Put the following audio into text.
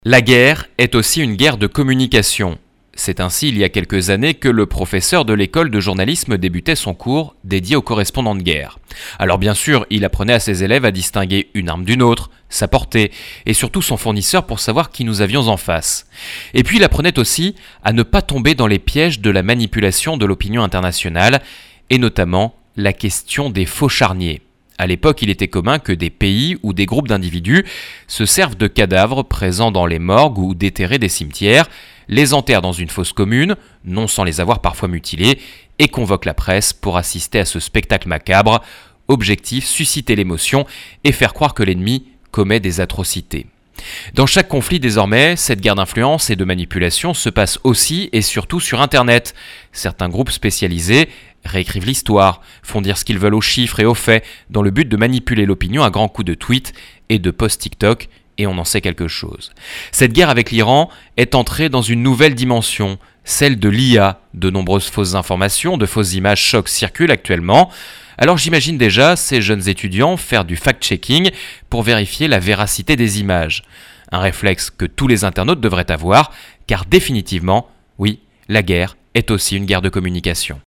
La guerre est aussi une guerre de communication. C'est ainsi il y a quelques années que le professeur de l'école de journalisme débutait son cours dédié aux correspondants de guerre. Alors bien sûr, il apprenait à ses élèves à distinguer une arme d'une autre, sa portée, et surtout son fournisseur pour savoir qui nous avions en face. Et puis il apprenait aussi à ne pas tomber dans les pièges de la manipulation de l'opinion internationale, et notamment la question des faux charniers. À l'époque, il était commun que des pays ou des groupes d'individus se servent de cadavres présents dans les morgues ou déterrés des cimetières, les enterrent dans une fosse commune, non sans les avoir parfois mutilés, et convoquent la presse pour assister à ce spectacle macabre. Objectif, susciter l'émotion et faire croire que l'ennemi commet des atrocités. Dans chaque conflit désormais, cette guerre d'influence et de manipulation se passe aussi et surtout sur Internet. Certains groupes spécialisés réécrivent l'histoire, font dire ce qu'ils veulent aux chiffres et aux faits, dans le but de manipuler l'opinion à grands coups de tweets et de posts TikTok, et on en sait quelque chose. Cette guerre avec l'Iran est entrée dans une nouvelle dimension, celle de l'IA. De nombreuses fausses informations, de fausses images chocs circulent actuellement. Alors j'imagine déjà ces jeunes étudiants faire du fact-checking pour vérifier la véracité des images. Un réflexe que tous les internautes devraient avoir, car définitivement, oui, la guerre est aussi une guerre de communication.